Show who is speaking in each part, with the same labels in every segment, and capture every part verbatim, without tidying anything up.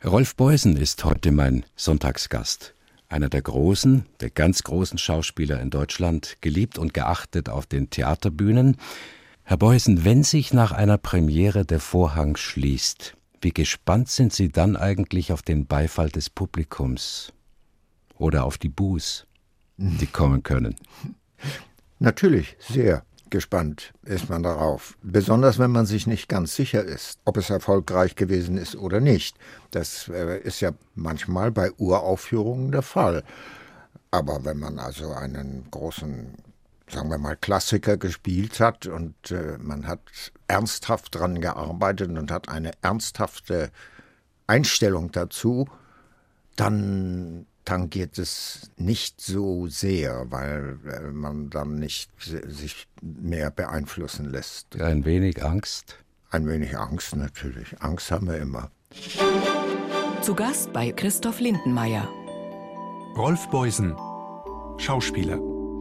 Speaker 1: Rolf Boysen ist heute mein Sonntagsgast. Einer der großen, der ganz großen Schauspieler in Deutschland, geliebt und geachtet auf den Theaterbühnen. Herr Boysen, wenn sich nach einer Premiere der Vorhang schließt, wie gespannt sind Sie dann eigentlich auf den Beifall des Publikums oder auf die Buß, die kommen können?
Speaker 2: Natürlich, sehr gespannt ist man darauf. Besonders wenn man sich nicht ganz sicher ist, ob es erfolgreich gewesen ist oder nicht. Das äh, ist ja manchmal bei Uraufführungen der Fall. Aber wenn man also einen großen, sagen wir mal, Klassiker gespielt hat und äh, man hat ernsthaft dran gearbeitet und hat eine ernsthafte Einstellung dazu, dann tangiert es nicht so sehr, weil äh, man dann nicht sich mehr beeinflussen lässt.
Speaker 1: Ein wenig Angst?
Speaker 2: Ein wenig Angst natürlich. Angst haben wir immer.
Speaker 3: Zu Gast bei Christoph Lindenmayer.
Speaker 4: Rolf Boysen, Schauspieler.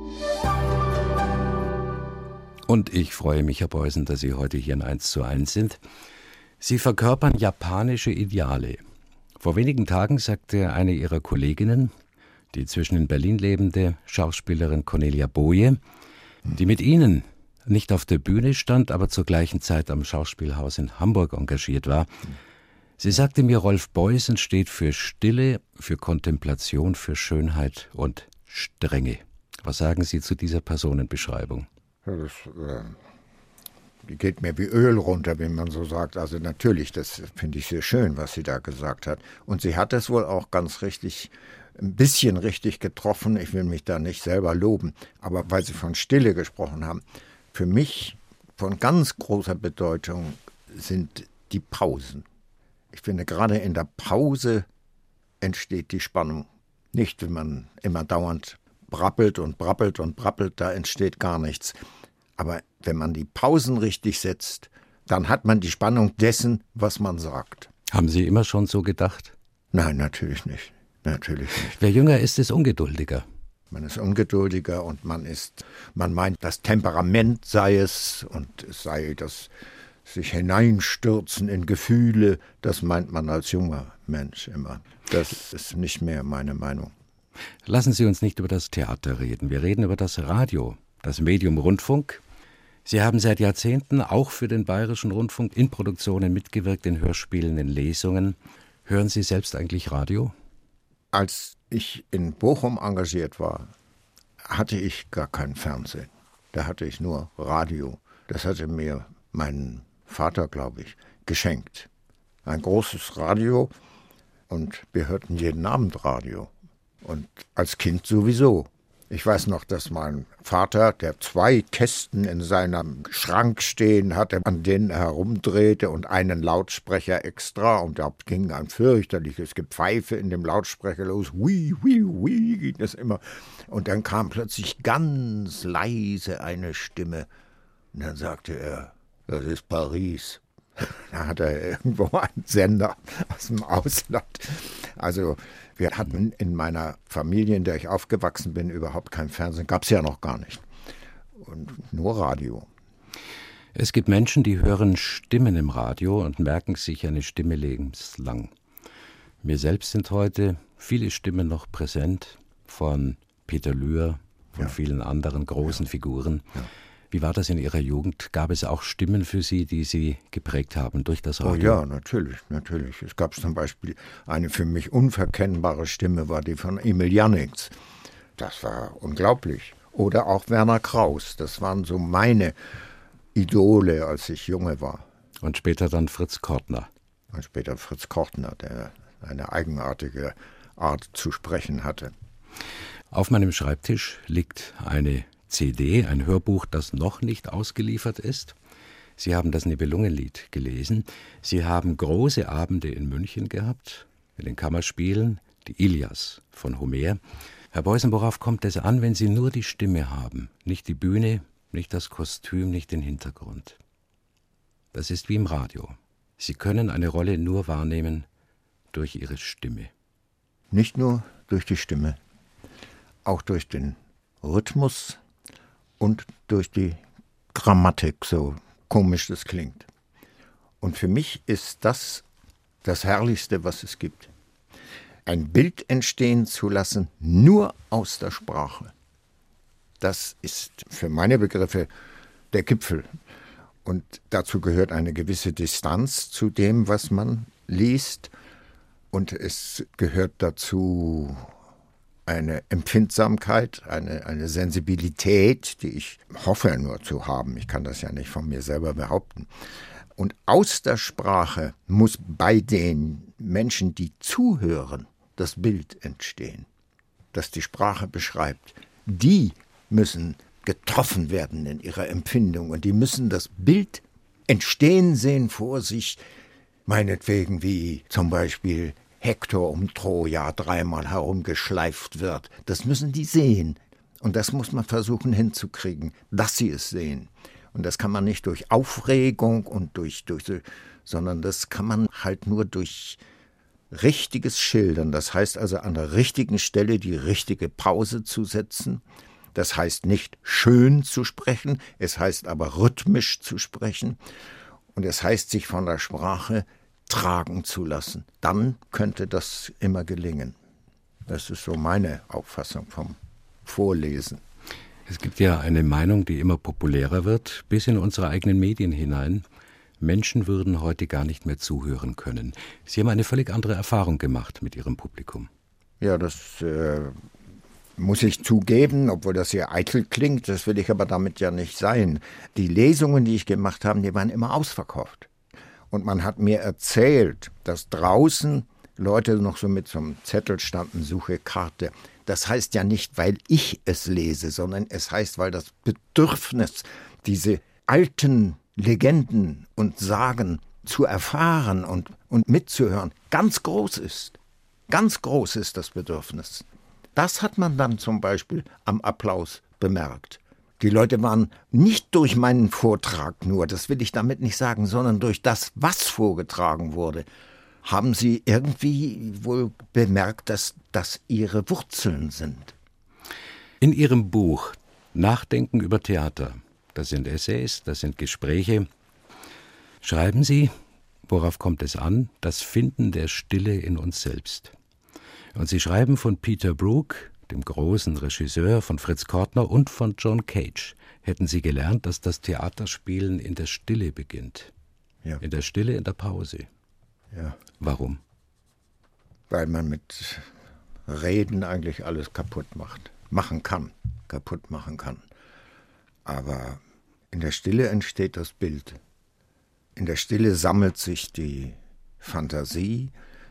Speaker 1: Und ich freue mich, Herr Boysen, dass Sie heute hier in eins zu eins sind. Sie verkörpern japanische Ideale. Vor wenigen Tagen sagte eine Ihrer Kolleginnen, die inzwischen in Berlin lebende Schauspielerin Cornelia Boje, die mit Ihnen nicht auf der Bühne stand, aber zur gleichen Zeit am Schauspielhaus in Hamburg engagiert war. Sie sagte mir, Rolf Boysen steht für Stille, für Kontemplation, für Schönheit und Strenge. Was sagen Sie zu dieser Personenbeschreibung?
Speaker 2: Ja, das, äh Die geht mir wie Öl runter, wie man so sagt. Also natürlich, das finde ich sehr schön, was sie da gesagt hat. Und sie hat es wohl auch ganz richtig, ein bisschen richtig getroffen. Ich will mich da nicht selber loben. Aber weil Sie von Stille gesprochen haben, für mich von ganz großer Bedeutung sind die Pausen. Ich finde, gerade in der Pause entsteht die Spannung. Nicht, wenn man immer dauernd brabbelt und brabbelt und brabbelt, da entsteht gar nichts. Aber wenn man die Pausen richtig setzt, dann hat man die Spannung dessen, was man sagt.
Speaker 1: Haben Sie immer schon so gedacht?
Speaker 2: Nein, natürlich nicht. Natürlich nicht.
Speaker 1: Wer jünger ist, ist ungeduldiger.
Speaker 2: Man ist ungeduldiger und man ist, man meint, das Temperament sei es und es sei das sich hineinstürzen in Gefühle. Das meint man als junger Mensch immer. Das ist nicht mehr meine Meinung.
Speaker 1: Lassen Sie uns nicht über das Theater reden. Wir reden über das Radio, das Medium Rundfunk. Sie haben seit Jahrzehnten auch für den Bayerischen Rundfunk in Produktionen mitgewirkt, in Hörspielen, in Lesungen. Hören Sie selbst eigentlich Radio?
Speaker 2: Als ich in Bochum engagiert war, hatte ich gar kein Fernsehen. Da hatte ich nur Radio. Das hatte mir mein Vater, glaube ich, geschenkt. Ein großes Radio und wir hörten jeden Abend Radio. Und als Kind sowieso. Ich weiß noch, dass mein Vater, der zwei Kästen in seinem Schrank stehen hatte, an denen er herumdrehte und einen Lautsprecher extra. Und da ging ein fürchterliches Gepfeife in dem Lautsprecher los. Hui, hui, hui, ging das immer. Und dann kam plötzlich ganz leise eine Stimme. Und dann sagte er, das ist Paris. Da hat er irgendwo einen Sender aus dem Ausland. Also wir hatten in meiner Familie, in der ich aufgewachsen bin, überhaupt kein Fernsehen. Gab es ja noch gar nicht. Und nur Radio.
Speaker 1: Es gibt Menschen, die hören Stimmen im Radio und merken sich eine Stimme lebenslang. Mir selbst sind heute viele Stimmen noch präsent, von Peter Lühr, von ja. vielen anderen großen ja. Figuren. Ja. Wie war das in Ihrer Jugend? Gab es auch Stimmen für Sie, die Sie geprägt haben durch das Radio?
Speaker 2: Oh ja, natürlich, natürlich. Es gab zum Beispiel eine für mich unverkennbare Stimme, war die von Emil Jannings. Das war unglaublich. Oder auch Werner Kraus. Das waren so meine Idole, als ich junge war.
Speaker 1: Und später dann Fritz Kortner.
Speaker 2: Und später Fritz Kortner, der eine eigenartige Art zu sprechen hatte.
Speaker 1: Auf meinem Schreibtisch liegt eine C D, ein Hörbuch, das noch nicht ausgeliefert ist. Sie haben das Nibelungenlied gelesen. Sie haben große Abende in München gehabt, in den Kammerspielen, die Ilias von Homer. Herr Boysen, worauf kommt es an, wenn Sie nur die Stimme haben? Nicht die Bühne, nicht das Kostüm, nicht den Hintergrund. Das ist wie im Radio. Sie können eine Rolle nur wahrnehmen durch Ihre Stimme.
Speaker 2: Nicht nur durch die Stimme, auch durch den Rhythmus und durch die Grammatik, so komisch das klingt. Und für mich ist das das Herrlichste, was es gibt. Ein Bild entstehen zu lassen, nur aus der Sprache. Das ist für meine Begriffe der Gipfel. Und dazu gehört eine gewisse Distanz zu dem, was man liest. Und es gehört dazu eine Empfindsamkeit, eine, eine Sensibilität, die ich hoffe nur zu haben. Ich kann das ja nicht von mir selber behaupten. Und aus der Sprache muss bei den Menschen, die zuhören, das Bild entstehen, das die Sprache beschreibt. Die müssen getroffen werden in ihrer Empfindung und die müssen das Bild entstehen sehen vor sich, meinetwegen wie zum Beispiel Hektor um Troja dreimal herumgeschleift wird. Das müssen die sehen und das muss man versuchen hinzukriegen, dass sie es sehen. Und das kann man nicht durch Aufregung und durch, durch, sondern das kann man halt nur durch richtiges Schildern. Das heißt also an der richtigen Stelle die richtige Pause zu setzen. Das heißt nicht schön zu sprechen, es heißt aber rhythmisch zu sprechen. Und es heißt, sich von der Sprache tragen zu lassen. Dann könnte das immer gelingen. Das ist so meine Auffassung vom Vorlesen.
Speaker 1: Es gibt ja eine Meinung, die immer populärer wird, bis in unsere eigenen Medien hinein. Menschen würden heute gar nicht mehr zuhören können. Sie haben eine völlig andere Erfahrung gemacht mit Ihrem Publikum.
Speaker 2: Ja, das äh, muss ich zugeben, obwohl das sehr eitel klingt. Das will ich aber damit ja nicht sein. Die Lesungen, die ich gemacht habe, die waren immer ausverkauft. Und man hat mir erzählt, dass draußen Leute noch so mit so einem Zettel standen, suche Karte. Das heißt ja nicht, weil ich es lese, sondern es heißt, weil das Bedürfnis, diese alten Legenden und Sagen zu erfahren und, und mitzuhören, ganz groß ist. Ganz groß ist das Bedürfnis. Das hat man dann zum Beispiel am Applaus bemerkt. Die Leute waren nicht durch meinen Vortrag nur, das will ich damit nicht sagen, sondern durch das, was vorgetragen wurde, haben sie irgendwie wohl bemerkt, dass das ihre Wurzeln sind.
Speaker 1: In Ihrem Buch Nachdenken über Theater, das sind Essays, das sind Gespräche, schreiben Sie, worauf kommt es an, das Finden der Stille in uns selbst. Und Sie schreiben von Peter Brook, dem großen Regisseur, von Fritz Kortner und von John Cage. Hätten Sie gelernt, dass das Theaterspielen in der Stille beginnt.
Speaker 2: Ja.
Speaker 1: In der Stille, in der Pause.
Speaker 2: Ja.
Speaker 1: Warum?
Speaker 2: Weil man mit Reden eigentlich alles kaputt macht. Machen kann, kaputt machen kann. Aber in der Stille entsteht das Bild. In der Stille sammelt sich die Fantasie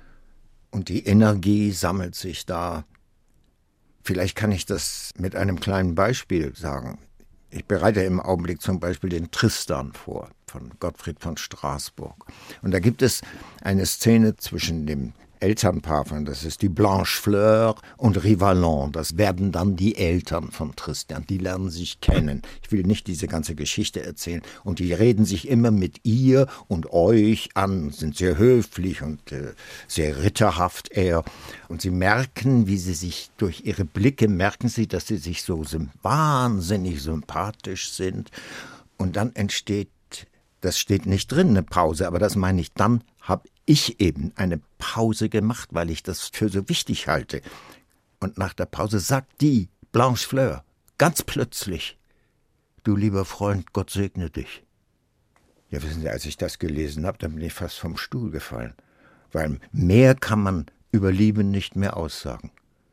Speaker 2: und die Energie sammelt sich da. Vielleicht kann ich das mit einem kleinen Beispiel sagen. Ich bereite im Augenblick zum Beispiel den Tristan vor, von Gottfried von Straßburg. Und da gibt es eine Szene zwischen dem Elternpaar, von, das ist die Blanche Fleur und Rivalon. Das werden dann die Eltern von Tristan. Die lernen sich kennen. Ich will nicht diese ganze Geschichte erzählen. Und die reden sich immer mit ihr und euch an, sind sehr höflich und äh, sehr ritterhaft eher. Und sie merken, wie sie sich durch ihre Blicke, merken sie, dass sie sich so wahnsinnig sympathisch sind. Und dann entsteht, das steht nicht drin, eine Pause, aber das meine ich, dann habe ich eben eine Pause gemacht, weil ich das für so wichtig halte. Und nach der Pause sagt die Blanche Fleur ganz plötzlich: Du lieber Freund, Gott segne dich. Ja, wissen Sie, als ich das gelesen habe, dann bin ich fast vom Stuhl gefallen. Weil mehr kann man über Liebe nicht mehr aussagen.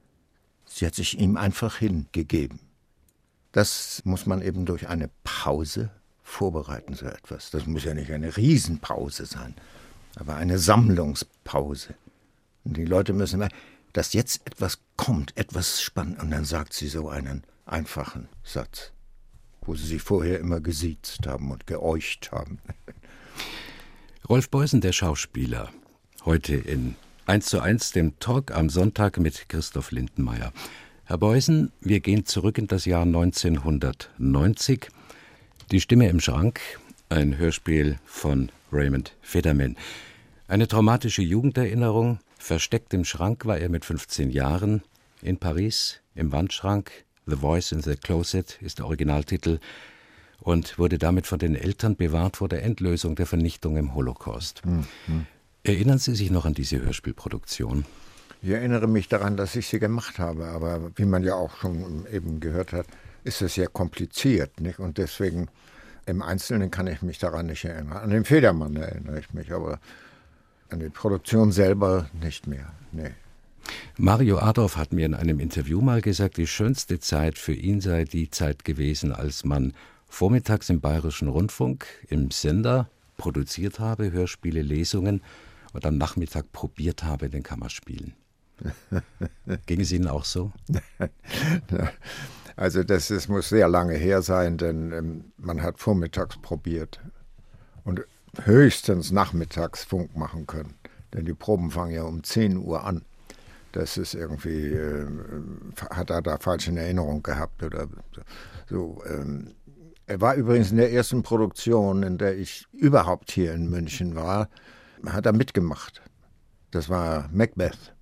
Speaker 2: Sie hat sich ihm einfach hingegeben. Das muss man eben durch eine Pause vorbereiten, so etwas. Das muss ja nicht eine Riesenpause sein, aber eine Sammlungspause. Und die Leute müssen merken, dass jetzt etwas kommt, etwas spannend. Und dann sagt sie so einen einfachen Satz, wo sie sich vorher immer gesiezt haben und geäucht haben.
Speaker 1: Rolf Beusen, der Schauspieler, heute in eins zu eins, dem Talk am Sonntag mit Christoph Lindenmayer. Herr Beusen, wir gehen zurück in das Jahr neunzehnhundertneunzig. Die Stimme im Schrank, ein Hörspiel von Raymond Federman. Eine traumatische Jugenderinnerung. Versteckt im Schrank war er mit fünfzehn Jahren in Paris, im Wandschrank. The Voice in the Closet ist der Originaltitel und wurde damit von den Eltern bewahrt vor der Endlösung der Vernichtung im Holocaust. Mhm. Erinnern Sie sich noch an diese Hörspielproduktion?
Speaker 2: Ich erinnere mich daran, dass ich sie gemacht habe, aber wie man ja auch schon eben gehört hat, ist es sehr kompliziert, nicht? Und deswegen im Einzelnen kann ich mich daran nicht erinnern. An den Federmann erinnere ich mich, aber an die Produktion selber nicht mehr. Nee.
Speaker 1: Mario Adorf hat mir in einem Interview mal gesagt, die schönste Zeit für ihn sei die Zeit gewesen, als man vormittags im Bayerischen Rundfunk im Sender produziert habe, Hörspiele, Lesungen, und am Nachmittag probiert habe in den Kammerspielen. Ging es Ihnen auch so?
Speaker 2: Also das, das muss sehr lange her sein, denn ähm, man hat vormittags probiert und höchstens nachmittags Funk machen können, denn die Proben fangen ja um zehn Uhr an. Das ist irgendwie, äh, hat er da falsche Erinnerung gehabt oder so. Ähm, er war übrigens in der ersten Produktion, in der ich überhaupt hier in München war, hat er mitgemacht. Das war Macbeth.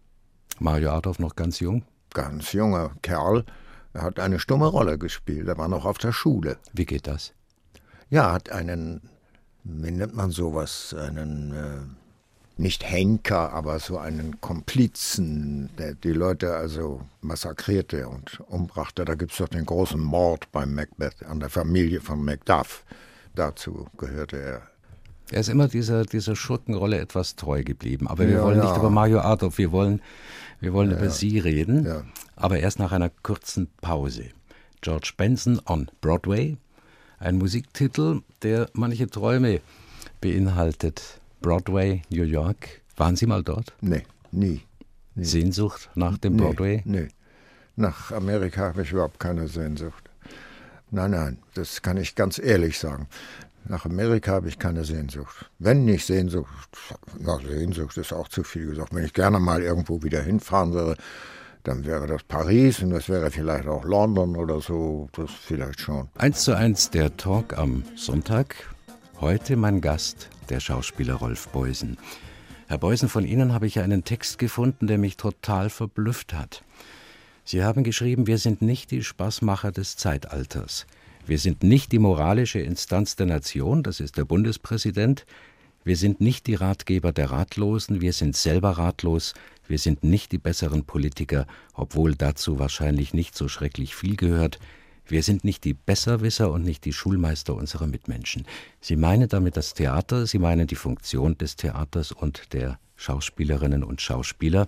Speaker 1: Mario Adorf noch ganz jung?
Speaker 2: Ganz junger Kerl. Er hat eine stumme Rolle gespielt. Er war noch auf der Schule.
Speaker 1: Wie geht das?
Speaker 2: Ja, hat einen, wie nennt man sowas, einen, äh, nicht Henker, aber so einen Komplizen, der die Leute also massakrierte und umbrachte. Da gibt es doch den großen Mord beim Macbeth an der Familie von Macduff. Dazu gehörte er.
Speaker 1: Er ist immer dieser, dieser Schurkenrolle etwas treu geblieben. Aber wir
Speaker 2: Ja,
Speaker 1: wollen
Speaker 2: ja.
Speaker 1: nicht über Mario Adorf, wir wollen, wir wollen
Speaker 2: Ja,
Speaker 1: über
Speaker 2: ja.
Speaker 1: Sie reden,
Speaker 2: Ja.
Speaker 1: aber erst nach einer kurzen Pause. George Benson on Broadway, ein Musiktitel, der manche Träume beinhaltet. Broadway, New York. Waren Sie mal dort?
Speaker 2: Nee, nie. nie.
Speaker 1: Sehnsucht nach dem
Speaker 2: Nee,
Speaker 1: Broadway?
Speaker 2: Nee. Nach Amerika habe ich überhaupt keine Sehnsucht. Nein, nein, das kann ich ganz ehrlich sagen. Nach Amerika habe ich keine Sehnsucht. Wenn nicht Sehnsucht, na, Sehnsucht ist auch zu viel gesagt. Wenn ich gerne mal irgendwo wieder hinfahren würde, dann wäre das Paris und das wäre vielleicht auch London oder so, das vielleicht schon.
Speaker 1: Eins zu eins der Talk am Sonntag. Heute mein Gast, der Schauspieler Rolf Beusen. Herr Beusen, von Ihnen habe ich einen Text gefunden, der mich total verblüfft hat. Sie haben geschrieben, wir sind nicht die Spaßmacher des Zeitalters. Wir sind nicht die moralische Instanz der Nation, das ist der Bundespräsident. Wir sind nicht die Ratgeber der Ratlosen, wir sind selber ratlos. Wir sind nicht die besseren Politiker, obwohl dazu wahrscheinlich nicht so schrecklich viel gehört. Wir sind nicht die Besserwisser und nicht die Schulmeister unserer Mitmenschen. Sie meinen damit das Theater, Sie meinen die Funktion des Theaters und der Schauspielerinnen und Schauspieler.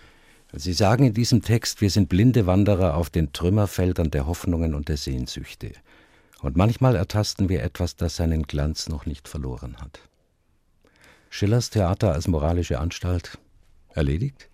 Speaker 1: Sie sagen in diesem Text, wir sind blinde Wanderer auf den Trümmerfeldern der Hoffnungen und der Sehnsüchte. Und manchmal ertasten wir etwas, das seinen Glanz noch nicht verloren hat. Schillers Theater als moralische Anstalt erledigt?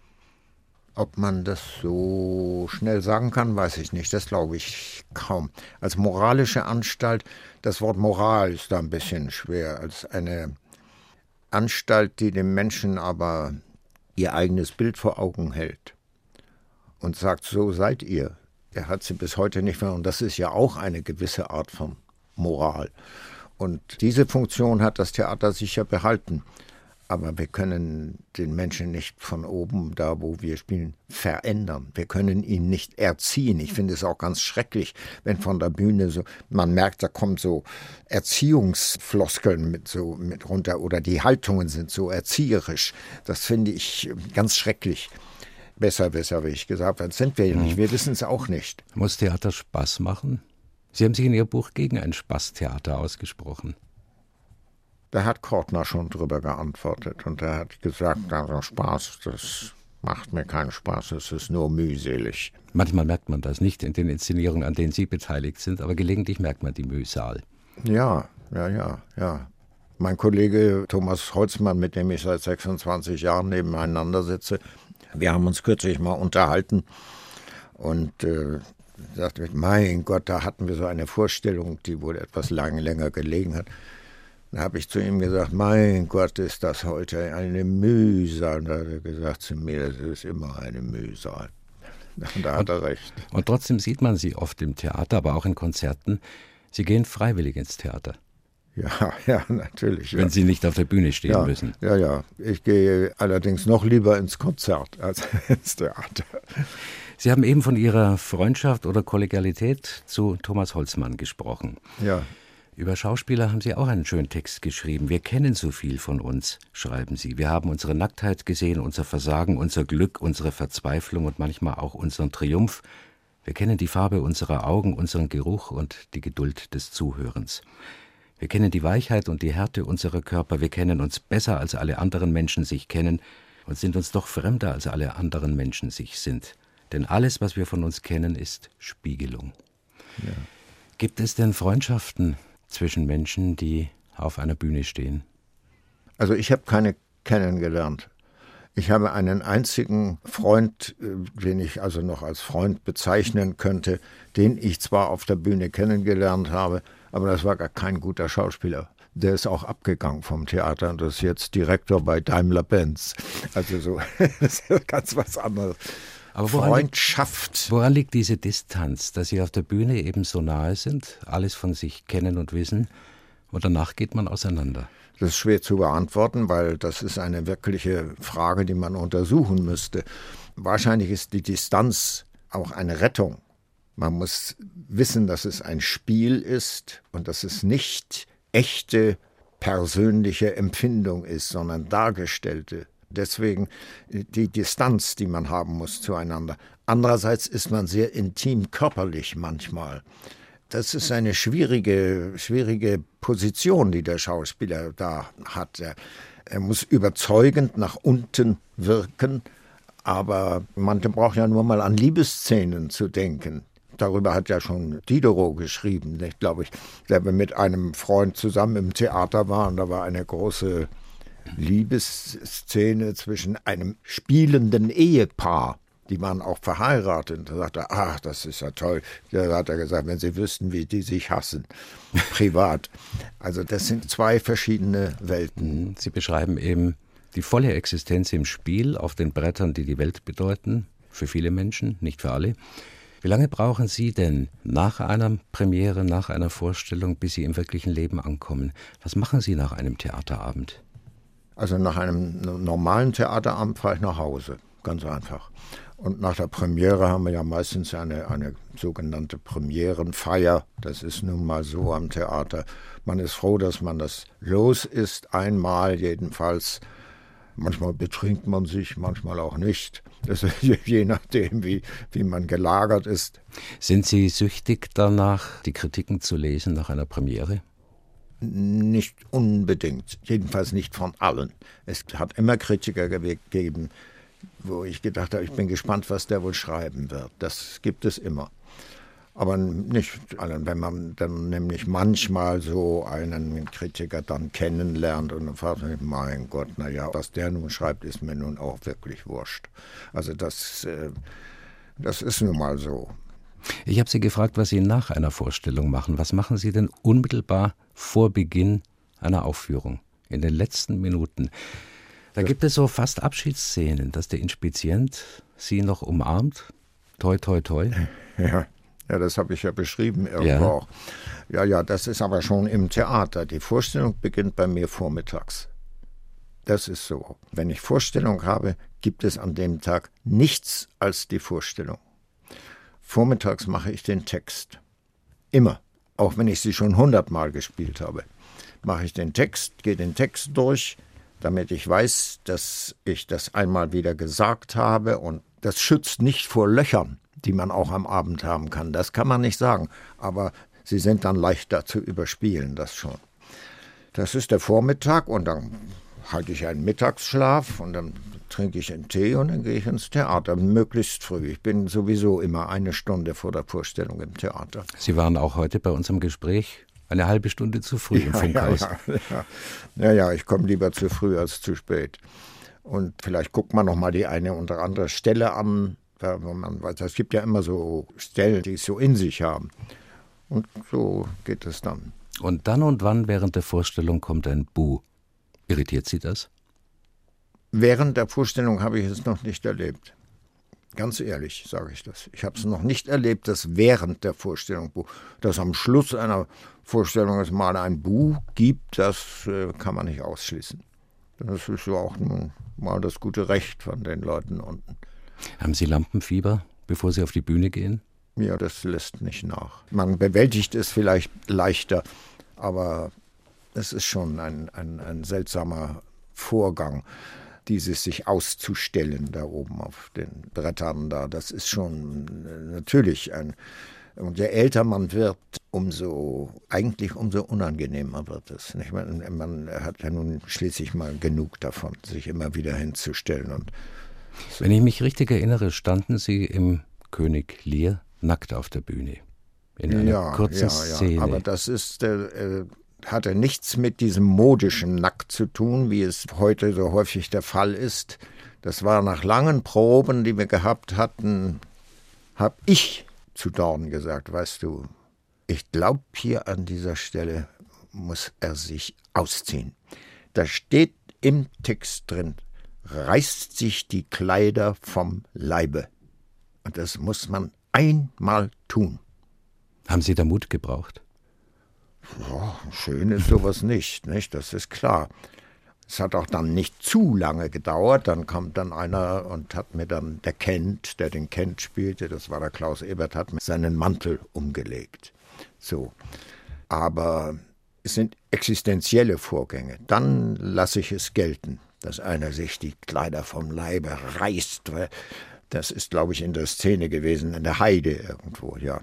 Speaker 2: Ob man das so schnell sagen kann, weiß ich nicht. Das glaube ich kaum. Als moralische Anstalt, das Wort Moral ist da ein bisschen schwer. Als eine Anstalt, die dem Menschen aber ihr eigenes Bild vor Augen hält und sagt, so seid ihr. Er hat sie bis heute nicht mehr. Und das ist ja auch eine gewisse Art von Moral. Und diese Funktion hat das Theater sicher behalten. Aber wir können den Menschen nicht von oben, da wo wir spielen, verändern. Wir können ihn nicht erziehen. Ich finde es auch ganz schrecklich, wenn von der Bühne so, man merkt, da kommen so Erziehungsfloskeln mit so mit runter oder die Haltungen sind so erzieherisch. Das finde ich ganz schrecklich. Besser, besser, wie ich gesagt habe. Das sind wir ja nicht. Wir wissen es auch nicht.
Speaker 1: Muss Theater Spaß machen? Sie haben sich in Ihr Buch gegen ein Spaßtheater ausgesprochen.
Speaker 2: Da hat Kortner schon drüber geantwortet und er hat gesagt, also Spaß, das macht mir keinen Spaß, es ist nur mühselig.
Speaker 1: Manchmal merkt man das nicht in den Inszenierungen, an denen Sie beteiligt sind, aber gelegentlich merkt man die Mühsal.
Speaker 2: Ja, ja, ja, ja. Mein Kollege Thomas Holzmann, mit dem ich seit sechsundzwanzig Jahren nebeneinander sitze, wir haben uns kürzlich mal unterhalten und äh, sagte, mein Gott, da hatten wir so eine Vorstellung, die wohl etwas lang, länger gelegen hat. Da habe ich zu ihm gesagt, mein Gott, ist das heute eine Mühsal. Da hat er gesagt zu mir, das ist immer eine Mühsal. Und da hat er recht.
Speaker 1: Und trotzdem sieht man Sie oft im Theater, aber auch in Konzerten. Sie gehen freiwillig ins Theater.
Speaker 2: Ja, ja, natürlich.
Speaker 1: Wenn
Speaker 2: ja.
Speaker 1: Sie nicht auf der Bühne stehen
Speaker 2: ja,
Speaker 1: müssen.
Speaker 2: Ja, ja. Ich gehe allerdings noch lieber ins Konzert als ins Theater.
Speaker 1: Sie haben eben von Ihrer Freundschaft oder Kollegialität zu Thomas Holzmann gesprochen.
Speaker 2: Ja.
Speaker 1: Über Schauspieler haben Sie auch einen schönen Text geschrieben. Wir kennen so viel von uns, schreiben Sie. Wir haben unsere Nacktheit gesehen, unser Versagen, unser Glück, unsere Verzweiflung und manchmal auch unseren Triumph. Wir kennen die Farbe unserer Augen, unseren Geruch und die Geduld des Zuhörens. Wir kennen die Weichheit und die Härte unserer Körper. Wir kennen uns besser, als alle anderen Menschen sich kennen und sind uns doch fremder, als alle anderen Menschen sich sind. Denn alles, was wir von uns kennen, ist Spiegelung. Ja. Gibt es denn Freundschaften zwischen Menschen, die auf einer Bühne stehen?
Speaker 2: Also ich habe keine kennengelernt. Ich habe einen einzigen Freund, den ich also noch als Freund bezeichnen könnte, den ich zwar auf der Bühne kennengelernt habe, aber das war gar kein guter Schauspieler. Der ist auch abgegangen vom Theater und ist jetzt Direktor bei Daimler-Benz. Also so, das ist ganz was anderes.
Speaker 1: Aber woran
Speaker 2: Freundschaft.
Speaker 1: Liegt, woran liegt diese Distanz, dass Sie auf der Bühne eben so nahe sind, alles von sich kennen und wissen, und danach geht man auseinander?
Speaker 2: Das ist schwer zu beantworten, weil das ist eine wirkliche Frage, die man untersuchen müsste. Wahrscheinlich ist die Distanz auch eine Rettung. Man muss wissen, dass es ein Spiel ist und dass es nicht echte persönliche Empfindung ist, sondern dargestellte. Deswegen die Distanz, die man haben muss zueinander. Andererseits ist man sehr intim körperlich manchmal. Das ist eine schwierige, schwierige Position, die der Schauspieler da hat. Er, er muss überzeugend nach unten wirken, aber man braucht ja nur mal an Liebesszenen zu denken. Darüber hat ja schon Diderot geschrieben, nicht, glaube ich, der mit einem Freund zusammen im Theater war und da war eine große Liebesszene zwischen einem spielenden Ehepaar. Die waren auch verheiratet. Da sagte er, ach, das ist ja toll. Da hat er gesagt, wenn Sie wüssten, wie die sich hassen, privat. Also das sind zwei verschiedene Welten.
Speaker 1: Sie beschreiben eben die volle Existenz im Spiel auf den Brettern, die die Welt bedeuten, für viele Menschen, nicht für alle. Wie lange brauchen Sie denn nach einer Premiere, nach einer Vorstellung, bis Sie im wirklichen Leben ankommen? Was machen Sie nach einem Theaterabend?
Speaker 2: Also nach einem normalen Theaterabend fahre ich nach Hause, ganz einfach. Und nach der Premiere haben wir ja meistens eine, eine sogenannte Premierenfeier. Das ist nun mal so am Theater. Man ist froh, dass man das los ist, einmal jedenfalls. Manchmal betrinkt man sich, manchmal auch nicht. Das ist je nachdem, wie, wie man gelagert ist.
Speaker 1: Sind Sie süchtig danach, die Kritiken zu lesen nach einer Premiere?
Speaker 2: Nicht unbedingt, jedenfalls nicht von allen. Es hat immer Kritiker gegeben, wo ich gedacht habe, ich bin gespannt, was der wohl schreiben wird. Das gibt es immer. Aber nicht allen. Wenn man dann nämlich manchmal so einen Kritiker dann kennenlernt und dann fragt man, mein Gott, naja, was der nun schreibt, ist mir nun auch wirklich wurscht. Also das, das ist nun mal so.
Speaker 1: Ich habe Sie gefragt, was Sie nach einer Vorstellung machen. Was machen Sie denn unmittelbar vor Beginn einer Aufführung, in den letzten Minuten? Da gibt es so fast Abschiedsszenen, dass der Inspizient Sie noch umarmt. Toi, toi, toi.
Speaker 2: Ja, ja, das habe ich ja beschrieben irgendwo
Speaker 1: ja.
Speaker 2: auch. Ja, ja, das ist aber schon im Theater. Die Vorstellung beginnt bei mir vormittags. Das ist so. Wenn ich Vorstellung habe, gibt es an dem Tag nichts als die Vorstellung. Vormittags mache ich den Text. Immer. Auch wenn ich sie schon hundertmal gespielt habe. Mache ich den Text, gehe den Text durch, damit ich weiß, dass ich das einmal wieder gesagt habe. Und das schützt nicht vor Löchern, die man auch am Abend haben kann. Das kann man nicht sagen. Aber sie sind dann leichter zu überspielen, das schon. Das ist der Vormittag und dann halte ich einen Mittagsschlaf und dann trinke ich einen Tee und dann gehe ich ins Theater, möglichst früh. Ich bin sowieso immer eine Stunde vor der Vorstellung im Theater.
Speaker 1: Sie waren auch heute bei unserem Gespräch eine halbe Stunde zu früh im
Speaker 2: ja,
Speaker 1: Funkhaus.
Speaker 2: Ja, ja. ja, ja, ich komme lieber zu früh als zu spät. Und vielleicht guckt man noch mal die eine oder andere Stelle an. Wo man, weil es gibt ja immer so Stellen, die es so in sich haben. Und so geht es dann.
Speaker 1: Und dann und wann während der Vorstellung kommt ein Buh. Irritiert Sie das?
Speaker 2: Während der Vorstellung habe ich es noch nicht erlebt. Ganz ehrlich sage ich das. Ich habe es noch nicht erlebt, dass während der Vorstellung, dass am Schluss einer Vorstellung es mal ein Buh gibt, das äh, kann man nicht ausschließen. Das ist ja auch nun mal das gute Recht von den Leuten unten.
Speaker 1: Haben Sie Lampenfieber, bevor Sie auf die Bühne gehen?
Speaker 2: Ja, das lässt nicht nach. Man bewältigt es vielleicht leichter, Aber es ist schon ein, ein, ein seltsamer Vorgang, dieses sich auszustellen da oben auf den Brettern da. Das ist schon natürlich ein... Und je älter man wird, umso, eigentlich umso unangenehmer wird es. Nicht? Man, man hat ja nun schließlich mal genug davon, sich immer wieder hinzustellen. Und so.
Speaker 1: Wenn ich mich richtig erinnere, standen Sie im König Lear nackt auf der Bühne. In einer
Speaker 2: ja,
Speaker 1: kurzen
Speaker 2: ja, ja.
Speaker 1: Szene.
Speaker 2: Aber das ist, äh, hatte nichts mit diesem modischen Nackt zu tun, wie es heute so häufig der Fall ist. Das war nach langen Proben, die wir gehabt hatten, habe ich zu Dorn gesagt, weißt du, ich glaube, hier an dieser Stelle muss er sich ausziehen. Da steht im Text drin, reißt sich die Kleider vom Leibe. Und das muss man einmal tun.
Speaker 1: Haben Sie da Mut gebraucht?
Speaker 2: Ja, schön ist sowas nicht, nicht, das ist klar. Es hat auch dann nicht zu lange gedauert, dann kam dann einer und hat mir dann, der Kent, der den Kent spielte, das war der Klaus Ebert, hat mir seinen Mantel umgelegt. So. Aber es sind existenzielle Vorgänge. Dann lasse ich es gelten, dass einer sich die Kleider vom Leibe reißt. Das ist, glaube ich, in der Szene gewesen, in der Heide irgendwo, ja.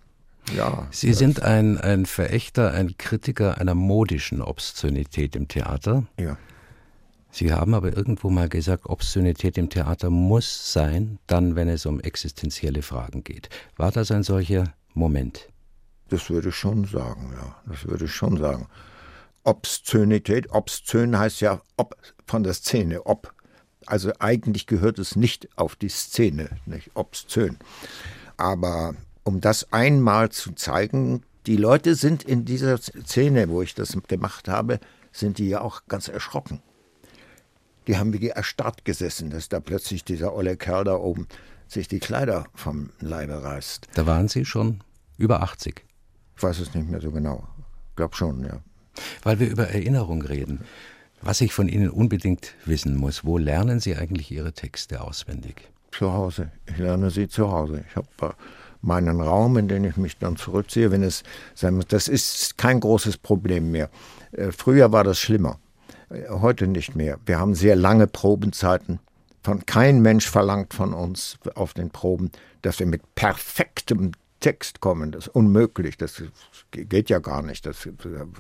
Speaker 2: Ja,
Speaker 1: Sie sind ein, ein Verächter, ein Kritiker einer modischen Obszönität im Theater.
Speaker 2: Ja.
Speaker 1: Sie haben aber irgendwo mal gesagt, Obszönität im Theater muss sein, dann, wenn es um existenzielle Fragen geht. War das ein solcher Moment?
Speaker 2: Das würde ich schon sagen, ja. Das würde ich schon sagen. Obszönität, obszön heißt ja ob von der Szene, ob. Also eigentlich gehört es nicht auf die Szene, nicht obszön. Aber um das einmal zu zeigen, die Leute sind in dieser Szene, wo ich das gemacht habe, sind die ja auch ganz erschrocken. Die haben wie erstarrt gesessen, dass da plötzlich dieser olle Kerl da oben sich die Kleider vom Leibe reißt.
Speaker 1: Da waren Sie schon über achtzig.
Speaker 2: Ich weiß es nicht mehr so genau. Ich glaube schon, ja.
Speaker 1: Weil wir über Erinnerung reden. Was ich von Ihnen unbedingt wissen muss, wo lernen Sie eigentlich Ihre Texte auswendig?
Speaker 2: Zu Hause. Ich lerne sie zu Hause. Ich habe meinen Raum, in den ich mich dann zurückziehe, wenn es sein muss. Das ist kein großes Problem mehr. Früher war das schlimmer. Heute nicht mehr. Wir haben sehr lange Probenzeiten. Von kein Mensch verlangt von uns auf den Proben, dass wir mit perfektem Text kommen. Das ist unmöglich. Das geht ja gar nicht. Das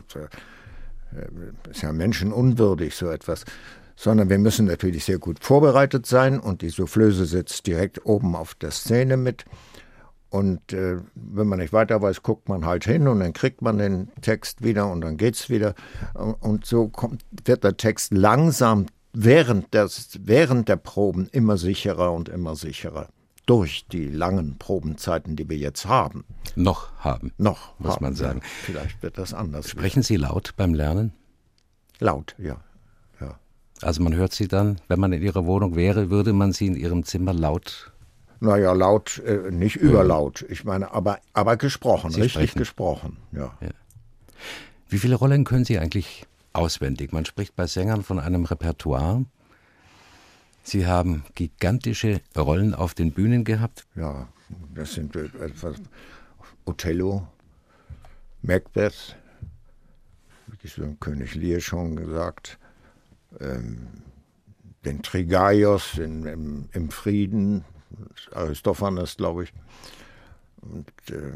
Speaker 2: ist ja menschenunwürdig, so etwas. Sondern wir müssen natürlich sehr gut vorbereitet sein und die Soufflöse sitzt direkt oben auf der Szene mit. Und äh, wenn man nicht weiter weiß, guckt man halt hin und dann kriegt man den Text wieder und dann geht's wieder. Und so kommt, wird der Text langsam während, des, während der Proben immer sicherer und immer sicherer. Durch die langen Probenzeiten, die wir jetzt haben.
Speaker 1: Noch haben.
Speaker 2: Noch,
Speaker 1: muss
Speaker 2: haben,
Speaker 1: man sagen.
Speaker 2: Ja, vielleicht wird das anders.
Speaker 1: Sprechen Sie laut beim Lernen?
Speaker 2: Laut, ja. ja.
Speaker 1: Also man hört Sie dann, wenn man in Ihrer Wohnung wäre, würde man Sie in Ihrem Zimmer laut...
Speaker 2: Naja, laut, äh, nicht überlaut. Ich meine, aber, aber gesprochen,
Speaker 1: Sie
Speaker 2: richtig
Speaker 1: sprechen.
Speaker 2: gesprochen, ja.
Speaker 1: ja. Wie viele Rollen können Sie eigentlich auswendig? Man spricht bei Sängern von einem Repertoire. Sie haben gigantische Rollen auf den Bühnen gehabt.
Speaker 2: Ja, das sind äh, Othello, Macbeth, wie ich dem König Lear schon gesagt, ähm, den Trigaios in, im, im Frieden, Aristophanes, glaube ich, und äh,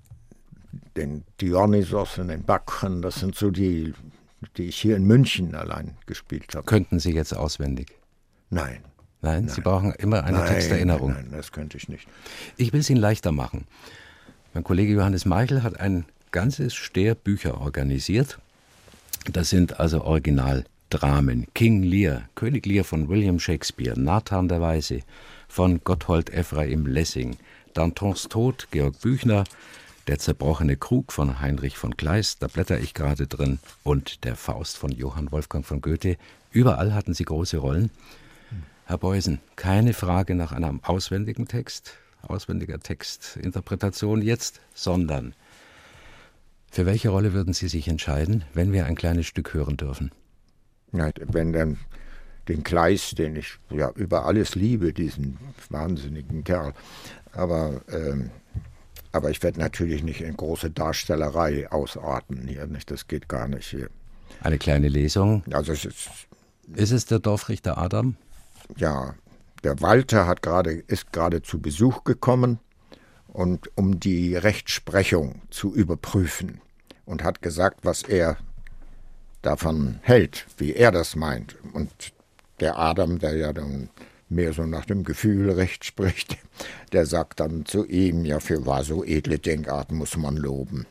Speaker 2: den Dionysos und den Bakchen, das sind so die, die ich hier in München allein gespielt habe.
Speaker 1: Könnten Sie jetzt auswendig?
Speaker 2: Nein.
Speaker 1: Nein,
Speaker 2: nein.
Speaker 1: Sie brauchen immer eine
Speaker 2: nein,
Speaker 1: Texterinnerung.
Speaker 2: Nein, nein, das könnte ich nicht.
Speaker 1: Ich will es Ihnen leichter machen. Mein Kollege Johannes Meichel hat ein ganzes Stehr Bücher organisiert. Das sind also Originaldramen. King Lear, König Lear von William Shakespeare, Nathan der Weise von Gotthold Ephraim Lessing, Dantons Tod, Georg Büchner, Der zerbrochene Krug von Heinrich von Kleist, da blätter ich gerade drin, und Der Faust von Johann Wolfgang von Goethe. Überall hatten sie große Rollen. Herr Beusen, keine Frage nach einem auswendigen Text, auswendiger Textinterpretation jetzt, sondern für welche Rolle würden Sie sich entscheiden, wenn wir ein kleines Stück hören dürfen?
Speaker 2: Ja, wenn dann den Kleist, den ich ja über alles liebe, diesen wahnsinnigen Kerl, aber ähm, Aber ich werde natürlich nicht in große Darstellerei ausarten hier, nicht? Das geht gar nicht hier.
Speaker 1: Eine kleine Lesung.
Speaker 2: Also es ist,
Speaker 1: ist es der Dorfrichter Adam?
Speaker 2: Ja, der Walter hat gerade, ist gerade zu Besuch gekommen, und um die Rechtsprechung zu überprüfen, und hat gesagt, was er davon hält, wie er das meint. Und der Adam, der ja dann mehr so nach dem Gefühl Recht spricht, der sagt dann zu ihm, ja, für wahr so edle Denkart muss man loben.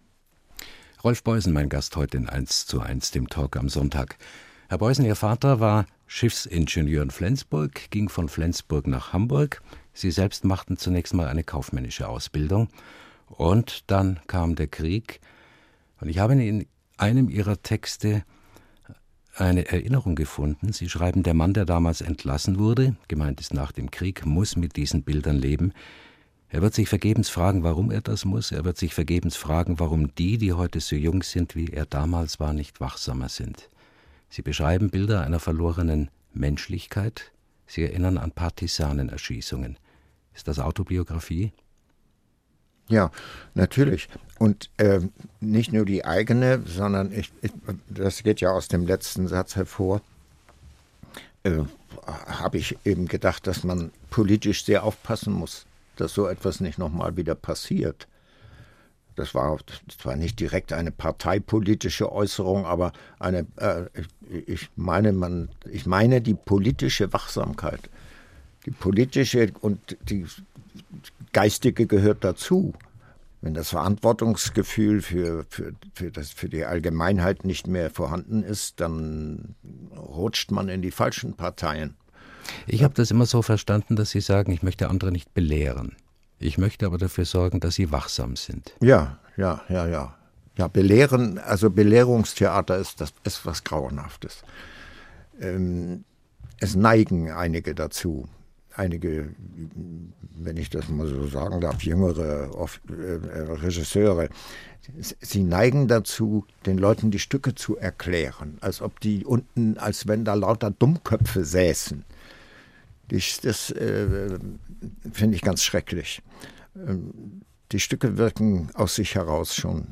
Speaker 1: Rolf Beusen, mein Gast heute in eins zu eins, dem Talk am Sonntag. Herr Beusen, Ihr Vater war Schiffsingenieur in Flensburg, ging von Flensburg nach Hamburg. Sie selbst machten zunächst mal eine kaufmännische Ausbildung. Und dann kam der Krieg. Und ich habe in einem Ihrer Texte eine Erinnerung gefunden. Sie schreiben, der Mann, der damals entlassen wurde, gemeint ist nach dem Krieg, muss mit diesen Bildern leben. Er wird sich vergebens fragen, warum er das muss. Er wird sich vergebens fragen, warum die, die heute so jung sind, wie er damals war, nicht wachsamer sind. Sie beschreiben Bilder einer verlorenen Menschlichkeit. Sie erinnern an Partisanenerschießungen. Ist das Autobiografie?
Speaker 2: Ja, natürlich. Und äh, nicht nur die eigene, sondern ich, ich, das geht ja aus dem letzten Satz hervor, äh, habe ich eben gedacht, dass man politisch sehr aufpassen muss, dass so etwas nicht nochmal wieder passiert. Das war zwar nicht direkt eine parteipolitische Äußerung, aber eine, äh, ich, ich meine, man, ich meine die politische Wachsamkeit. Die politische und die geistige gehört dazu. Wenn das Verantwortungsgefühl für, für, für, das, für die Allgemeinheit nicht mehr vorhanden ist, dann rutscht man in die falschen Parteien.
Speaker 1: Ich habe das immer so verstanden, dass Sie sagen, ich möchte andere nicht belehren. Ich möchte aber dafür sorgen, dass sie wachsam sind.
Speaker 2: Ja, ja, ja, ja. Ja, belehren, also Belehrungstheater ist, das ist was Grauenhaftes. Ähm, es neigen einige dazu. Einige, wenn ich das mal so sagen darf, jüngere äh, Regisseure, sie neigen dazu, den Leuten die Stücke zu erklären, als ob die unten, als wenn da lauter Dummköpfe säßen. Das, das äh, finde ich ganz schrecklich. Die Stücke wirken aus sich heraus schon.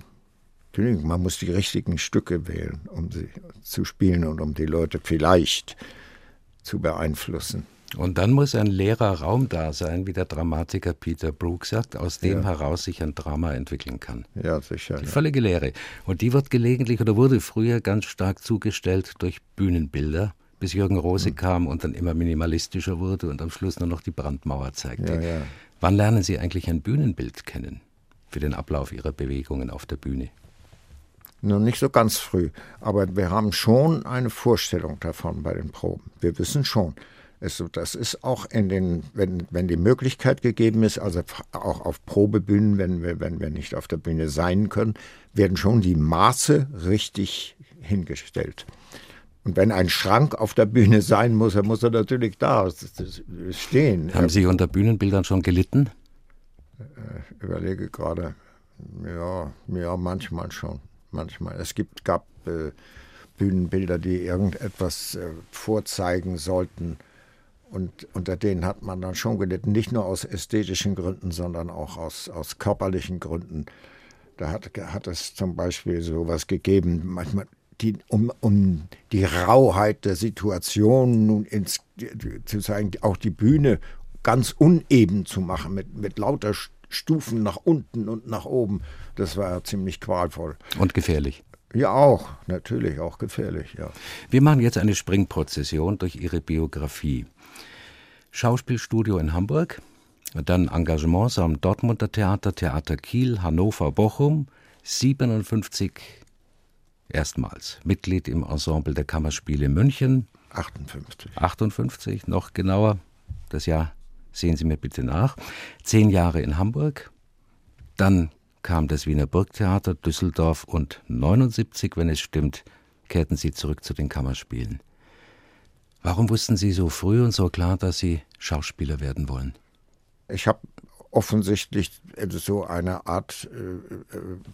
Speaker 2: Man muss die richtigen Stücke wählen, um sie zu spielen und um die Leute vielleicht zu beeinflussen.
Speaker 1: Und dann muss ein leerer Raum da sein, wie der Dramatiker Peter Brook sagt, aus dem
Speaker 2: ja.
Speaker 1: heraus sich ein Drama entwickeln kann.
Speaker 2: Ja, sicher.
Speaker 1: Die
Speaker 2: ja.
Speaker 1: völlige Leere. Und die wird gelegentlich oder wurde früher ganz stark zugestellt durch Bühnenbilder, bis Jürgen Rose hm. kam und dann immer minimalistischer wurde und am Schluss nur noch die Brandmauer zeigte.
Speaker 2: Ja, ja.
Speaker 1: Wann lernen Sie eigentlich ein Bühnenbild kennen für den Ablauf Ihrer Bewegungen auf der Bühne?
Speaker 2: Noch nicht so ganz früh, aber wir haben schon eine Vorstellung davon bei den Proben. Wir wissen schon, es, das ist auch in den, wenn, wenn die Möglichkeit gegeben ist, also auch auf Probebühnen, wenn wir, wenn wir nicht auf der Bühne sein können, werden schon die Maße richtig hingestellt. Und wenn ein Schrank auf der Bühne sein muss, dann muss er natürlich da stehen.
Speaker 1: Haben Sie unter Bühnenbildern schon gelitten?
Speaker 2: Ich überlege gerade, ja, ja, manchmal schon. Manchmal. Es gibt, gab äh, Bühnenbilder, die irgendetwas äh, vorzeigen sollten. Und unter denen hat man dann schon gelitten. Nicht nur aus ästhetischen Gründen, sondern auch aus, aus körperlichen Gründen. Da hat, hat es zum Beispiel sowas gegeben, manchmal die, um, um die Rauheit der Situation nun ins, zu zeigen, auch die Bühne ganz uneben zu machen, mit, mit lauter Stufen nach unten und nach oben. Das war ziemlich qualvoll.
Speaker 1: Und gefährlich.
Speaker 2: Ja, auch. Natürlich auch gefährlich, ja.
Speaker 1: Wir machen jetzt eine Springprozession durch Ihre Biografie. Schauspielstudio in Hamburg, dann Engagements am Dortmunder Theater, Theater Kiel, Hannover, Bochum, siebenundfünfzig erstmals Mitglied im Ensemble der Kammerspiele München.
Speaker 2: achtundfünfzig.
Speaker 1: achtundfünfzig, noch genauer, das Jahr sehen Sie mir bitte nach. Zehn Jahre in Hamburg, dann kam das Wiener Burgtheater, Düsseldorf und neunundsiebzig, wenn es stimmt, kehrten Sie zurück zu den Kammerspielen. Warum wussten Sie so früh und so klar, dass Sie Schauspieler werden wollen?
Speaker 2: Ich habe offensichtlich so eine Art äh,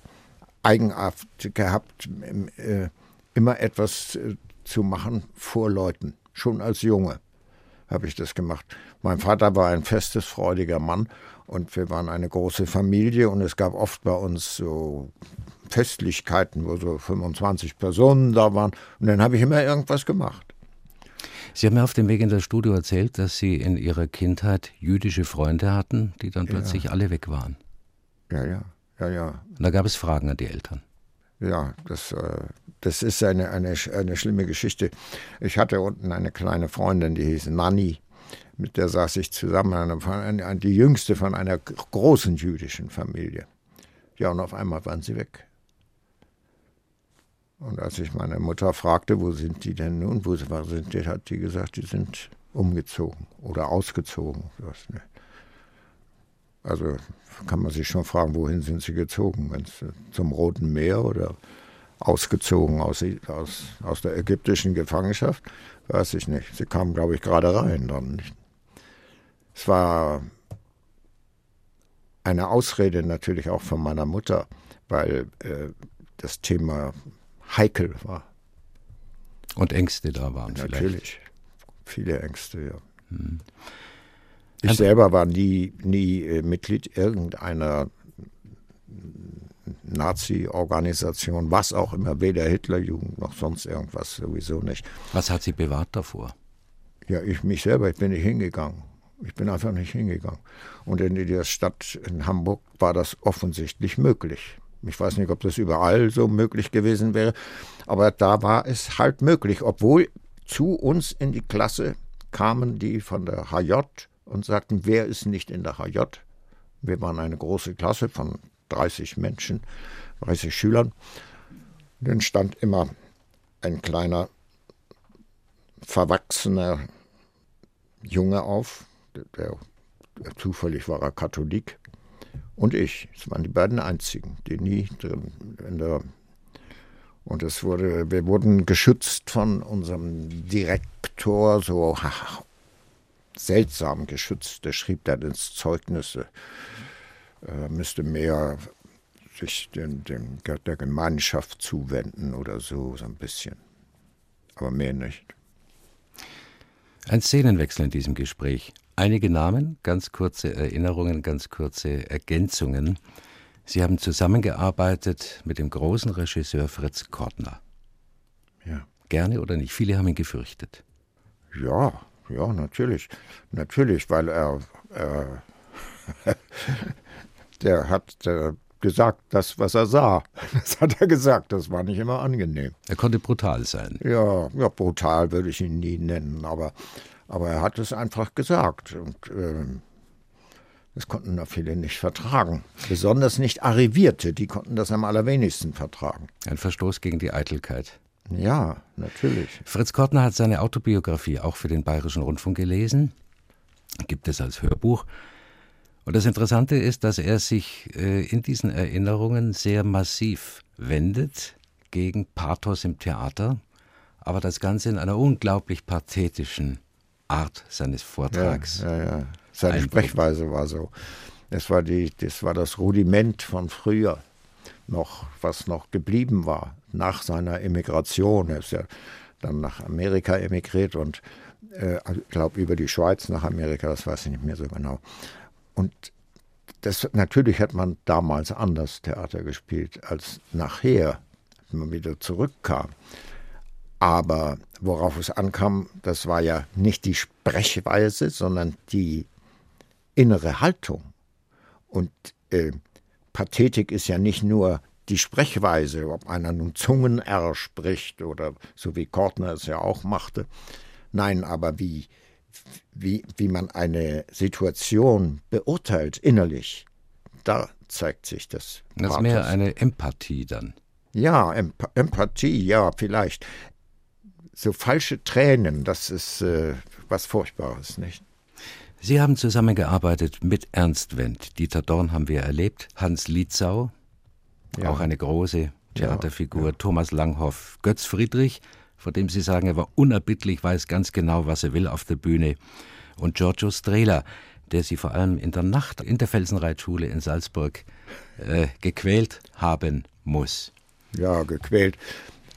Speaker 2: Eigenart gehabt, äh, immer etwas äh, zu machen vor Leuten, schon als Junge. habe ich das gemacht. Mein Vater war ein festes, freudiger Mann und wir waren eine große Familie und es gab oft bei uns so Festlichkeiten, wo so fünfundzwanzig Personen da waren und dann habe ich immer irgendwas gemacht.
Speaker 1: Sie haben mir auf dem Weg in das Studio erzählt, dass Sie in Ihrer Kindheit jüdische Freunde hatten, die dann plötzlich ja. alle weg waren.
Speaker 2: Ja, ja, ja, ja.
Speaker 1: Und da gab es Fragen an die Eltern.
Speaker 2: Ja, das, das ist eine, eine, eine schlimme Geschichte. Ich hatte unten eine kleine Freundin, die hieß Nanni, mit der saß ich zusammen, die jüngste von einer großen jüdischen Familie. Ja, und auf einmal waren sie weg. Und als ich meine Mutter fragte, wo sind die denn nun, wo sind die, hat die gesagt, die sind umgezogen oder ausgezogen. Also kann man sich schon fragen, wohin sind sie gezogen? Wenn's zum Roten Meer oder ausgezogen aus, aus, aus der ägyptischen Gefangenschaft? Weiß ich nicht. Sie kamen, glaube ich, gerade rein dann. Es war eine Ausrede natürlich auch von meiner Mutter, weil äh, das Thema heikel war.
Speaker 1: Und Ängste da waren
Speaker 2: Natürlich,
Speaker 1: vielleicht.
Speaker 2: Natürlich, viele Ängste, ja.
Speaker 1: Hm.
Speaker 2: Ich also, selber war nie, nie äh, Mitglied irgendeiner Nazi-Organisation, was auch immer, weder Hitlerjugend noch sonst irgendwas, sowieso nicht.
Speaker 1: Was hat Sie bewahrt davor?
Speaker 2: Ja, ich mich selber, ich bin nicht hingegangen. Ich bin einfach nicht hingegangen. Und in der Stadt in Hamburg war das offensichtlich möglich. Ich weiß nicht, ob das überall so möglich gewesen wäre, aber da war es halt möglich, obwohl zu uns in die Klasse kamen die von der H J und sagten, wer ist nicht in der H J? Wir waren eine große Klasse von dreißig Menschen, dreißig Schülern. Und dann stand immer ein kleiner, verwachsener Junge auf, der, der zufällig war er Katholik, und ich. Es waren die beiden einzigen, die nie drin in der. Und es wurde, wir wurden geschützt von unserem Direktor, so ach, seltsam geschützt. Der schrieb dann ins Zeugnis, er müsste mehr sich den, den, der Gemeinschaft zuwenden oder so, so ein bisschen. Aber mehr nicht.
Speaker 1: Ein Szenenwechsel in diesem Gespräch. Einige Namen, ganz kurze Erinnerungen, ganz kurze Ergänzungen. Sie haben zusammengearbeitet mit dem großen Regisseur Fritz Kortner.
Speaker 2: Ja.
Speaker 1: Gerne oder nicht? Viele haben ihn gefürchtet.
Speaker 2: Ja, ja, natürlich. Natürlich, weil er, er der hat äh, gesagt, das, was er sah. Das hat er gesagt, das war nicht immer angenehm.
Speaker 1: Er konnte brutal sein.
Speaker 2: Ja, ja, brutal würde ich ihn nie nennen, aber, aber er hat es einfach gesagt. Und äh, das konnten da viele nicht vertragen. Besonders nicht Arrivierte, die konnten das am allerwenigsten vertragen.
Speaker 1: Ein Verstoß gegen die Eitelkeit.
Speaker 2: Ja, natürlich.
Speaker 1: Fritz Kortner hat seine Autobiografie auch für den Bayerischen Rundfunk gelesen. Gibt es als Hörbuch. Und das Interessante ist, dass er sich äh, in diesen Erinnerungen sehr massiv wendet gegen Pathos im Theater, aber das Ganze in einer unglaublich pathetischen Art seines Vortrags.
Speaker 2: Ja, ja, ja. Seine Sprechweise war so. Das war, die, das war das Rudiment von früher, noch, was noch geblieben war nach seiner Emigration. Er ist ja dann nach Amerika emigriert und äh, ich glaube über die Schweiz nach Amerika, das weiß ich nicht mehr so genau. Und das, natürlich hat man damals anders Theater gespielt als nachher, wenn man wieder zurückkam. Aber worauf es ankam, das war ja nicht die Sprechweise, sondern die innere Haltung. Und äh, Pathetik ist ja nicht nur die Sprechweise, ob einer nun Zungen-R spricht oder so wie Kortner es ja auch machte. Nein, aber wie, wie, wie man eine Situation beurteilt innerlich, da zeigt sich das.
Speaker 1: Das ist mehr eine Empathie dann.
Speaker 2: Ja, Emp- Empathie, ja, vielleicht. So falsche Tränen, das ist äh, was Furchtbares, nicht?
Speaker 1: Sie haben zusammengearbeitet mit Ernst Wendt. Dieter Dorn haben wir erlebt. Hans Lietzau, ja. Auch eine große Theaterfigur. Ja, ja. Thomas Langhoff. Götz Friedrich, von dem Sie sagen, er war unerbittlich, weiß ganz genau, was er will auf der Bühne. Und Giorgio Strehler, der Sie vor allem in der Nacht in der Felsenreitschule in Salzburg äh, gequält haben muss.
Speaker 2: Ja, gequält.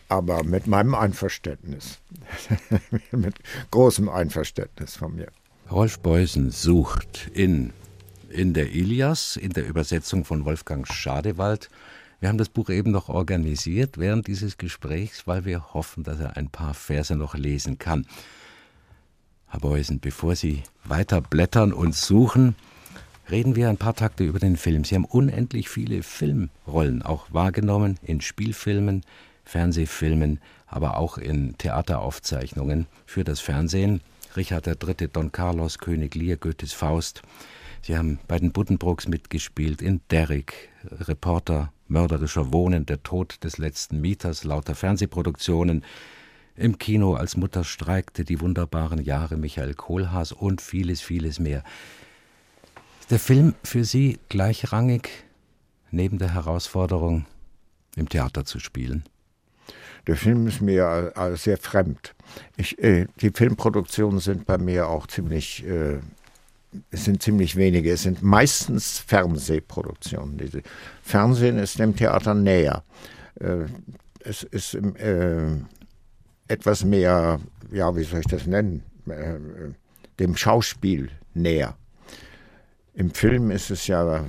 Speaker 2: aber mit meinem Einverständnis. Mit großem Einverständnis von mir.
Speaker 1: Rolf Beusen sucht in, in der Ilias, in der Übersetzung von Wolfgang Schadewald. Wir haben das Buch eben noch organisiert während dieses Gesprächs, weil wir hoffen, dass er ein paar Verse noch lesen kann. Herr Beusen, bevor Sie weiter blättern und suchen, reden wir ein paar Takte über den Film. Sie haben unendlich viele Filmrollen auch wahrgenommen, in Spielfilmen, Fernsehfilmen, aber auch in Theateraufzeichnungen für das Fernsehen. Richard der Dritte, Don Carlos, König Lear, Goethes Faust. Sie haben bei den Buddenbrooks mitgespielt, in Derrick, Reporter, Mörderischer Wohnen, Der Tod des letzten Mieters, lauter Fernsehproduktionen. Im Kino als Mutter streikte, Die wunderbaren Jahre, Michael Kohlhaas und vieles, vieles mehr. Ist der Film für Sie gleichrangig neben der Herausforderung, im Theater zu spielen?
Speaker 2: Der Film ist mir äh, sehr fremd. Ich, äh, die Filmproduktionen sind bei mir auch ziemlich, äh, es sind ziemlich wenige. Es sind meistens Fernsehproduktionen. Diese Fernsehen ist dem Theater näher. Äh, es ist äh, etwas mehr, ja, wie soll ich das nennen, äh, dem Schauspiel näher. Im Film ist es ja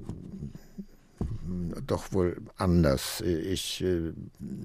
Speaker 2: doch wohl anders. Ich äh,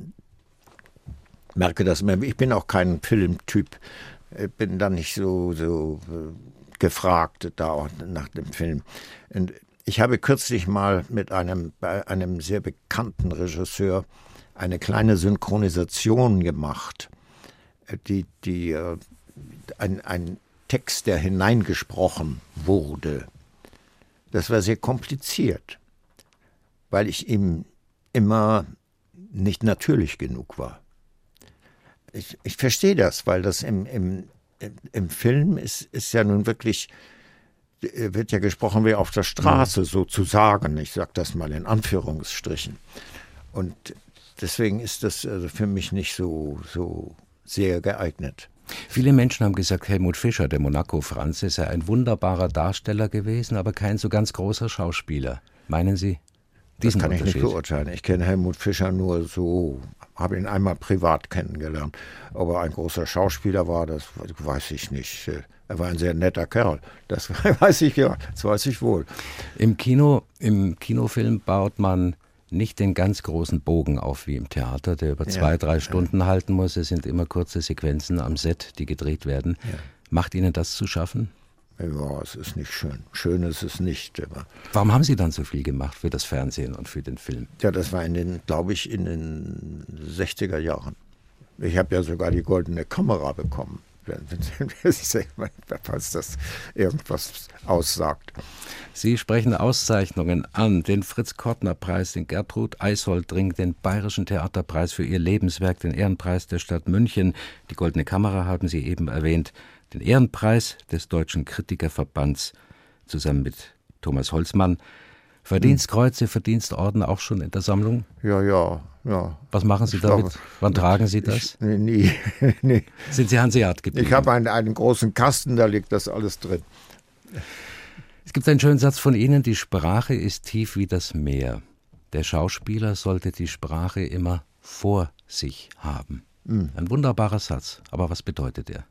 Speaker 2: merke das immer. Ich bin auch kein Filmtyp. Ich bin da nicht so, so gefragt da auch nach dem Film. Und ich habe kürzlich mal mit einem, bei einem sehr bekannten Regisseur eine kleine Synchronisation gemacht. Die, die, ein, ein Text, der hineingesprochen wurde. Das war sehr kompliziert, weil ich ihm immer nicht natürlich genug war. Ich, ich verstehe das, weil das im, im, im Film ist, ist ja nun wirklich, wird ja gesprochen wie auf der Straße, sozusagen. Ich sage das mal in Anführungsstrichen. Und deswegen ist das also für mich nicht so, so sehr geeignet.
Speaker 1: Viele Menschen haben gesagt, Helmut Fischer, der Monaco-Franze, sei ein wunderbarer Darsteller gewesen, aber kein so ganz großer Schauspieler. Meinen Sie diesen
Speaker 2: Das kann ich
Speaker 1: Unterschied?
Speaker 2: nicht beurteilen. Ich kenne Helmut Fischer nur so, habe ihn einmal privat kennengelernt. Ob er ein großer Schauspieler war, das weiß ich nicht. Er war ein sehr netter Kerl. Das weiß ich ja, das weiß ich wohl.
Speaker 1: Im Kino, im Kinofilm baut man nicht den ganz großen Bogen auf wie im Theater, der über zwei, ja, drei Stunden ja. halten muss. Es sind immer kurze Sequenzen am Set, die gedreht werden. Ja. Macht Ihnen das zu schaffen?
Speaker 2: Ja, es ist nicht schön. Schön ist es nicht. Aber
Speaker 1: warum haben Sie dann so viel gemacht für das Fernsehen und für den Film?
Speaker 2: Ja, das war in den, glaube ich, in den sechziger Jahren. Ich habe ja sogar die goldene Kamera bekommen, falls das irgendwas aussagt.
Speaker 1: Sie sprechen Auszeichnungen an, den Fritz-Kortner-Preis, den Gertrud Eisoldring, den Bayerischen Theaterpreis für ihr Lebenswerk, den Ehrenpreis der Stadt München, die Goldene Kamera haben Sie eben erwähnt, den Ehrenpreis des Deutschen Kritikerverbands, zusammen mit Thomas Holzmann. Verdienstkreuze, Verdienstorden auch schon in der Sammlung?
Speaker 2: Ja, ja, ja.
Speaker 1: Was machen Sie ich damit? Glaube, Wann tragen Sie das?
Speaker 2: Ich, nee, nie. nee.
Speaker 1: Sind Sie Hanseat geblieben?
Speaker 2: Ich habe einen, einen großen Kasten, da liegt das alles drin.
Speaker 1: Es gibt einen schönen Satz von Ihnen, die Sprache ist tief wie das Meer. Der Schauspieler sollte die Sprache immer vor sich haben. Mhm. Ein wunderbarer Satz, aber was bedeutet er?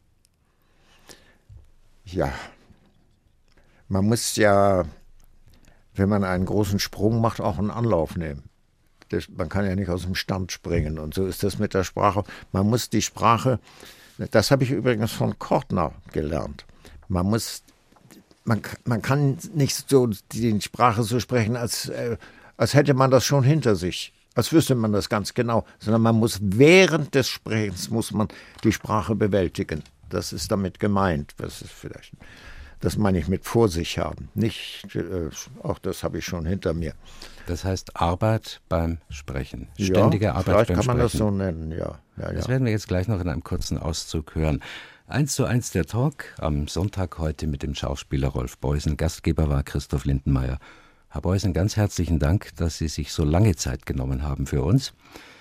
Speaker 2: Ja, man muss ja, wenn man einen großen Sprung macht, auch einen Anlauf nehmen. Das, man kann ja nicht aus dem Stand springen und so ist das mit der Sprache. Man muss die Sprache, das habe ich übrigens von Kortner gelernt, man muss, man, man kann nicht so die Sprache so sprechen, als, äh, als hätte man das schon hinter sich, als wüsste man das ganz genau, sondern man muss während des Sprechens, muss man die Sprache bewältigen. Das ist damit gemeint. Das ist vielleicht, das meine ich mit vor sich haben. Nicht, äh, auch das habe ich schon hinter mir.
Speaker 1: Das heißt Arbeit beim Sprechen. Ständige
Speaker 2: ja,
Speaker 1: Arbeit
Speaker 2: vielleicht
Speaker 1: beim
Speaker 2: kann man
Speaker 1: Sprechen.
Speaker 2: das so nennen, ja. ja
Speaker 1: das
Speaker 2: ja.
Speaker 1: werden wir jetzt gleich noch in einem kurzen Auszug hören. Eins zu eins der Talk am Sonntag heute mit dem Schauspieler Rolf Beusen. Gastgeber war Christoph Lindenmayer. Herr Beusen, ganz herzlichen Dank, dass Sie sich so lange Zeit genommen haben für uns.